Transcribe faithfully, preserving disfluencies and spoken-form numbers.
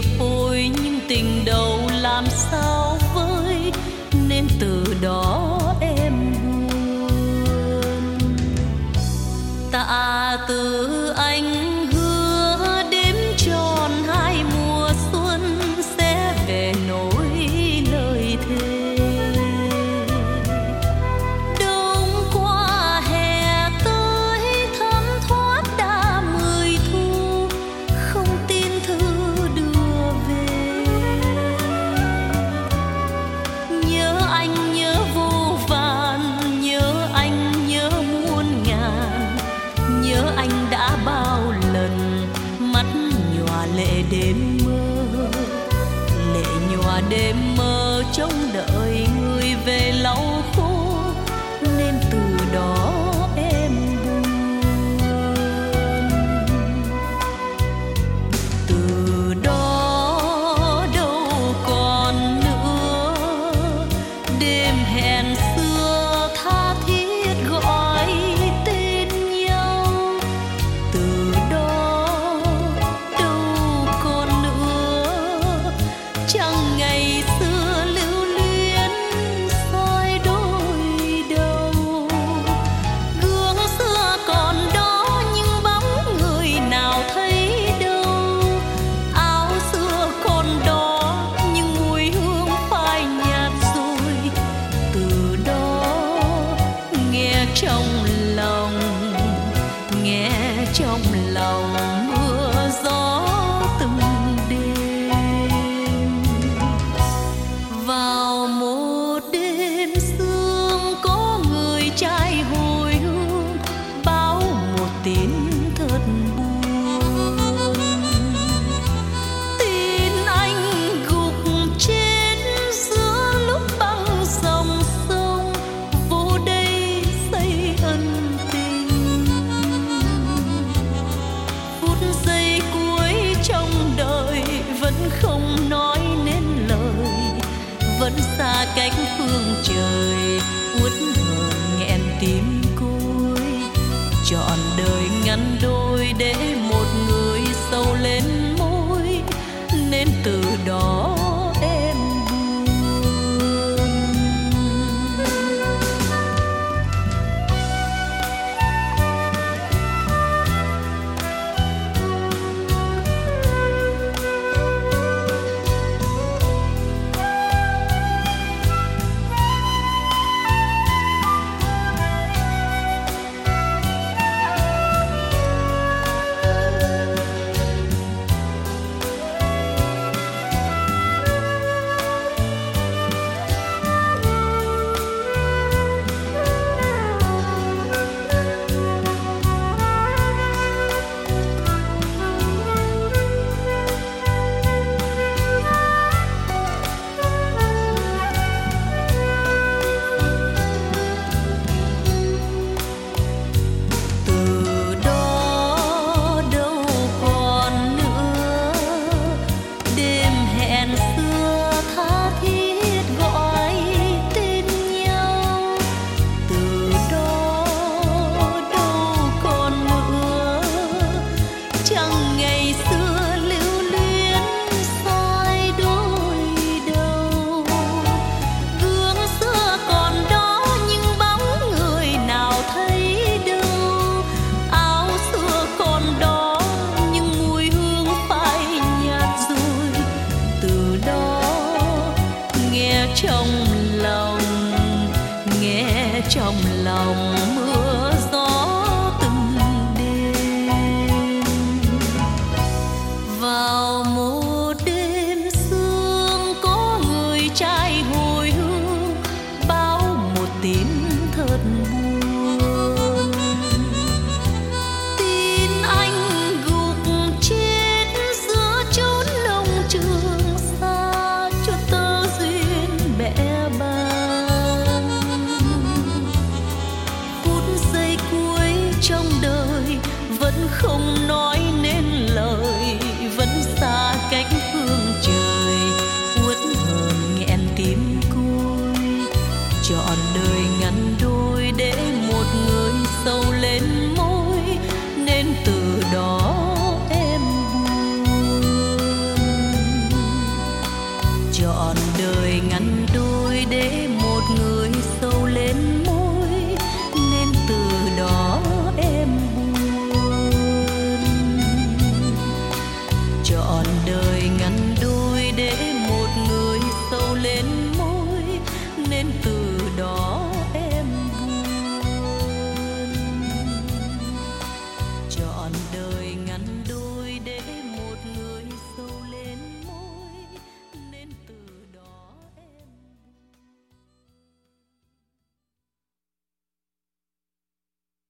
chia phôi nhưng tình đầu làm sao vơi, nên từ đó em buồn. Tạ từ anh hứa đếm tròn hai mùa xuân sẽ về nối lời thề. Đông qua hè tới thấm thoát đã mười thu, không tin thư đưa về. Nhớ anh nhớ vô vàn, nhớ anh nhớ muôn ngàn, nhớ anh đã bao lần mắt nhòa lệ đêm mơ, lệ nhòa đêm mơ trông đợi người về lau khô, nên từ đó em buồn. Từ đó đâu còn nữa đêm hẹn xưa tha thiết gọi tên nhau. Từ đó đâu còn nữa chẳng ngày xưa lưu luyến soi đôi nên từ